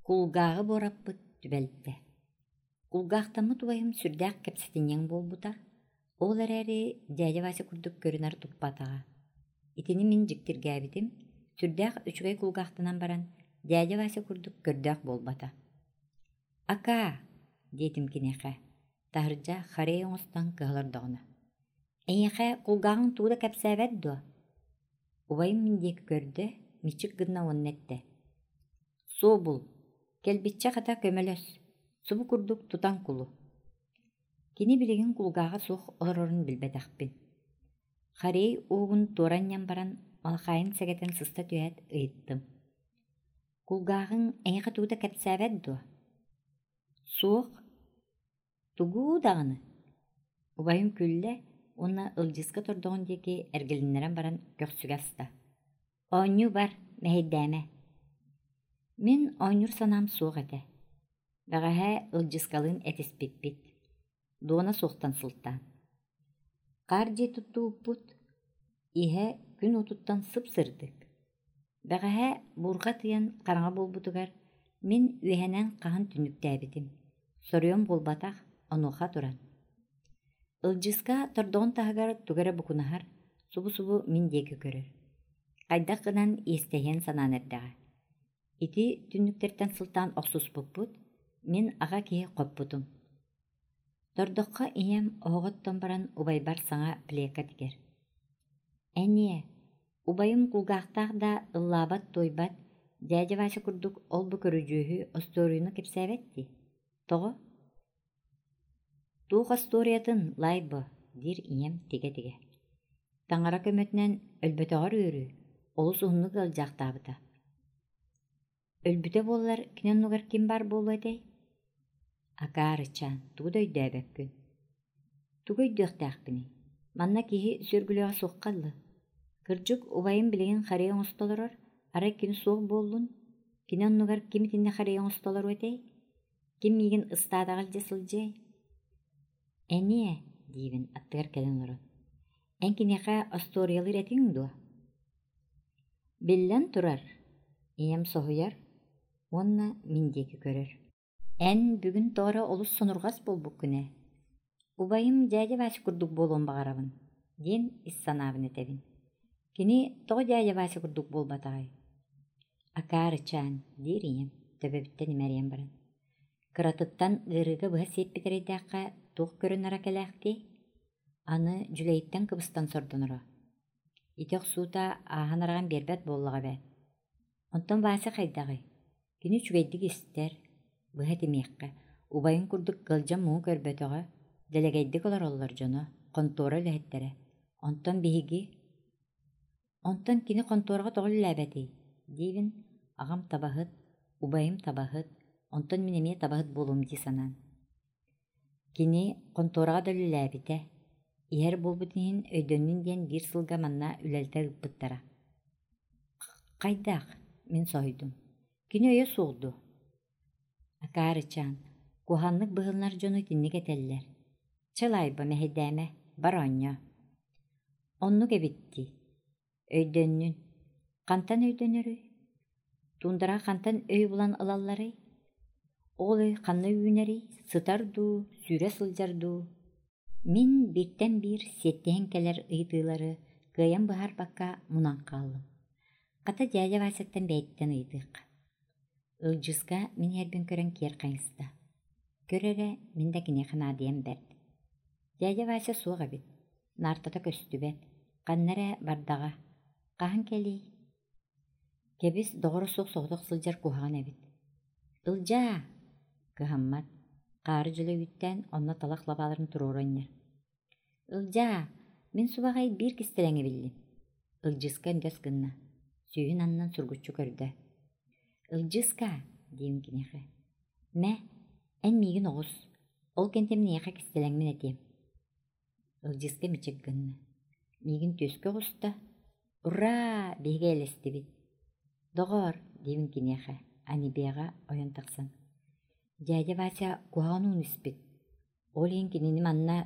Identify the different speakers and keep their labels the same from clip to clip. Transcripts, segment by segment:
Speaker 1: Кулгағы бораппыт түбәлді. Кулгақтамы туайым сүрдәк кәпсетінен болбута. Ол әрәрі дәді васы күрдік көрінар тұппатаға. Итini min jiktirgäbitim, сүрдәк үчүгэй кулгақтынан баран, дәді васы күрдік көрдәк болбата. Ака, дейтім кенеқә, тахырджа харей оңыстан кығылырдығына. Әйеқә кулгағын тууда кәпсәбәд дуа. Убайым миндек көрді, мичік гынна оннетті. Со бұл, кәлбетчә қата көмелөс, субу күрдік тутан кулу. Кені білеген кулгаға соқ олырырын білбәдәқпін. Харей оғын тораннан баран малқайын сәгетен сыста түйәт ұйыттым. Кулгағын әйіқі тууда кәпсәбәд дуа. Соқ, тугу дағыны. Убайым күлі, онна ылжысқы тұрдығын деке әргелінерен баран көксүгәста. Ойню бар, мәхеддәме. Мен ойнюр санам соқ әті. Бағаға ылжысқалын әтеспеппет. Доғына соқтан сылттан. Қар же тұтты ұппут. Иһә күн отуттан сып-сырдык. Бағаға бұрға тыян қараңа болбутугар, мен үйәнән қағын түнүктәбітім. Сорыйон болбатақ, онуға туран. Ылжысқа тұрдығын тағығар түгәрі бұқынағар, субу-субу мен декі көрір. Қайдақ қынан естеген санан әрдіға. Ити түнүктерден сылтан оқсус бұппут, мен аға кие қоппутым. Тордоққа ием оғыттан баран убайбар саңа плека тигер. Әне, убайым кулгақтақ да ыллабат тойбат, дәді васы күрдік олбы көріжүйі осториуны кепсәбетті. Тоғы? Туқ осториятын лайбы, дир ием теге-теге. Таңара көмөтінен өлбөтіғар өрі, олы сұхынны қылжақтабыта. Өлбөте болылар кинен нұғар кем бар болу әдей? Акарычан, тугудай дәбәккүн. Тугуй дөқтәқпіні. Манна кихи сөргіліға соққаллы. Кыржык убайым білеген харейон ұсталырар, ара кені соқ болуын. Кенен нұғар кемітінде харейон ұсталар өтей? Кем меген ұстадағал жесіл жей? Әне, дейбін, аттығар кәлін ұрын. Ән кенеқа асториялыр әтің дуа. Беллән тұрар, ием соғыяр, онна миндекі көрір. Ән бүгін тоғыра олыс сонырғас бол бүккіне. Убайым дәді васы күрдік болуын бағарабын. Ден иссанабын әтебін. Кені тоғы дәді васы күрдік бол батағай. Акары чан, дер ем, төбөбіттен имәрен барын. Кыратыттан ғырығы бұға сеп бітірейдіққа тоқ көрін ара кәләқті. Аны жүлейттен кыбыстан сордыныры. Итек суыта ағын араған бербәт болуға бәд. Онтан басы қайдағы. Кені чүгейдік істер. Бұға демекқа, убайын күрдік ғылжам мұң көрбетіға, дәлегейдік олар олар жоны, контора ләхеттері. Онтан бейгі, онтан кені контораға тоғыл ләбәті. Дейбін, ағам табағыт, убайым табағыт, онтан менеме табағыт болуым дейсанан. Кені контораға дәлі ләбіті, иер болбытынын өйдөннің ден бір сылға манна үләлті ұппыттара. Қайдақ, мен сойдым. Кені өйе соғды. Акарычан, куханлык бұғылнар жону тіннік әтәлілер. Чылайба мәхедәме, бар оньо. Онну кәбітті. Өйдөннің. Қантан өйдөнірі? Тундыра қантан өй бұлан ылаллары? Ол өй қанны үйінері, сытарду, сүре сылжарду. Мен беттен бір сеттен кәлер ұйдылары, ғайан бұхар баққа мұнан қалым. Қата дәді васеттен бәйттен ұйдық. Ылжысқа мен әрбін көрін кер қайынсыда. Көрері мен де кіне қына дейін бәрді. Дәді васы суға бет, нартата көсті бәд, қаннары бардаға. Қағын кәлей? Кәбіз доғыры соқ-соғдық сылжар кухаған әбет. Ылжа! Кығаммат, қары жылы үттен онна талақ лабаларын тұрыр ойнар. Ылжа! Мен субағай бір кістеләңі білдім. Ылжысқа үндес гынна. Сүйін аннан сүргүтчі көрді. Ылжысқа, дейін кенеқі. Мә, ән мейгін оғыз. Ол кентемін еқа кістеләңмен әтем. Ылжысқа мечек гынна. Мейгін төскі ғыста. Ура! Беге әлесті бет. Доғыр, дейін кенеқі. Анибеға ойын тақсын. Дәді баса куағануын үспет. Ол ең кенені манна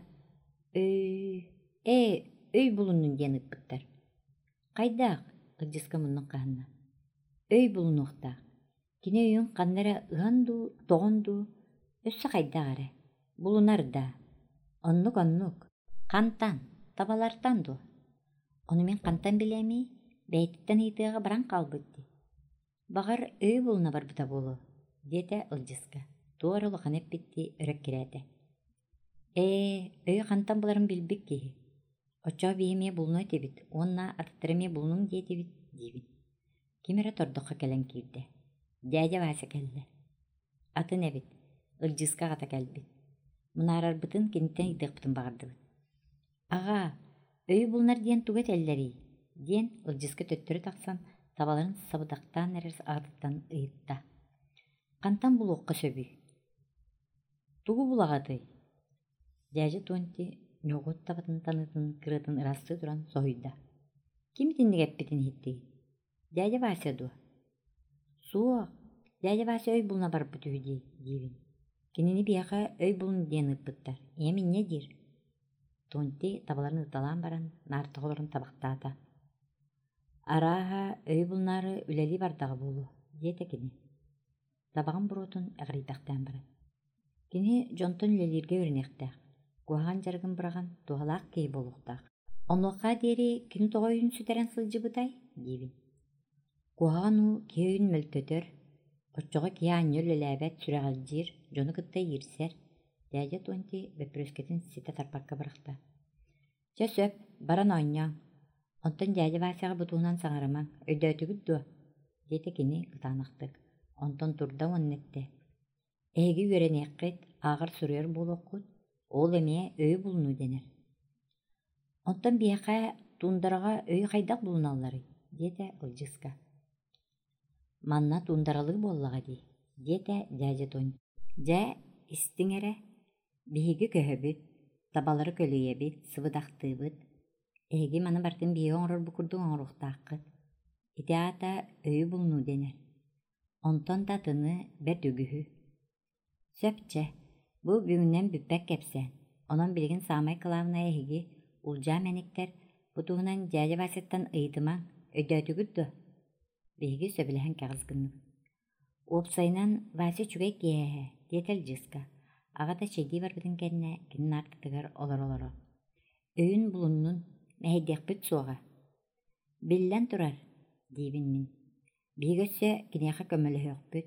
Speaker 1: өй бұлынның ден ұппыттар. Қайдақ, Ылжысқа мұнның қағынна. Өй бұлын ұқтақ. Кини үйін қаннара ыанду, тоғынду, өссі қайдағары. Бұлынарда. Оннук. Қантан, табалартанду. Оны мен қантан білеми, бәйттен итыға баран қалбытты. Бағар өй болуна барбыта болу, деді ылжыска. Туар олы қанеп бітті өрек керәді. Өй қантан бұларын білбік кейі. Очо бейеме бұлыну өтебіт, онна атыттырыме бұлының дейдебіт, дейбін. Кемері тордыққа кәлін кейді. Дядя Вася кәлді. Атын әбіт, ылжыска ғата кәлбіт. Мұнарар бұтын кенттен идық бұтын бағарды бұт. Аға, өй бұлынар дейін туғет әлләри, дейін ылжыска төттірі тақсан, табаларын сабыдақтан әріс ағыттан ұйытта. Қантан бұл оққа сөбі. Туғы бұл ағаты. Дядя Тонти нөғыт табытын танытын кырытын ырасты тұран соғыйда. Кем тіндік әппетін хеттегі? Дядя Вася ду. Суақ, дядя Вася өй бұлына бар бұт үйді, дейбін. Кенені бияқа өй бұлын дейін ұтпыттар. Емін не дер? Тонти табаларын ұталан баран, нартығыларын табақтата. Араға өй бұлнары үләли бардағы болу, дейті кені. Табағын бұротын әғірейдақтан баран. Кені жонтын үләлерге өрінектақ. Куаған жарғын бұраған туғалақ кей болуқтақ. Онуқа дері кені тоға үйін сүтәрен сылжы бұтай, дейбін. Куаған у кей үйін мөлтөтөр, отчоға кей аньыр ләләбәт сүрәғал жир, жоны кыттай ерсер. Дядя Тонти бәпірөскетін сеті тарпаққа бұрақта. Сөп, баран ойняң. Онтан дядя Васяға бұтуынан саңарымаң, өйдөтігіт ду, дейті кені қытанықтық. Онтан турда оннетті. Әйгі өрен әққет, ағыр сүрер болу құд, ол әме өй бұлыну денер. Онтан бияқа туындараға өй қайдақ бұлыналары, дейті ылжыска. Манна туындаралы боллаға дей, дейті дядя Тонти. Жа, істің әрі, бейгі көһөбіт, табалары көлейебіт, сывыдақтыбыт. Эги маны бартын бие оңрор букурду оңруқтаққыт. Ити ата өй бұлыну денер. Онтон татыны бәр дүгіхі. Сөпче, бұл бүгіннен бүппәк кәпсән. Онон білген самай кылавына әйгі ұлжа мәніктер бұтуғынан дядя Васяттан ыйдымаң өйдөтігідді. Бейгі сөбіліген кәғызгынны. Опсайнан Вася чүгей кеәе, детел жыска. Ағата шеди бар бұдың кәріне кенін артытығар олар-олары. Өйін бұлынның мәйдек бүт соға. Біллән тұрар, дейбін мен. Бейгөсі кенеға көмілі өк бүт.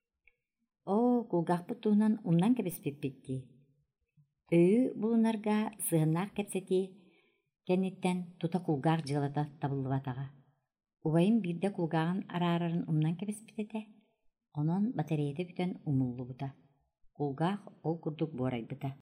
Speaker 1: Кулғақ бұттуынан умнан кәбіс бітті. Өйі бұлынарға сығынақ кәпсеті кәнеттен тұта кулғақ жылата табылы батаға. Убайын бірді кулғағын ара-арарын умнан кәбіс бітті. Онын батареяды бүтін умылы бұта. Кулғақ ол күрдік борай бұта.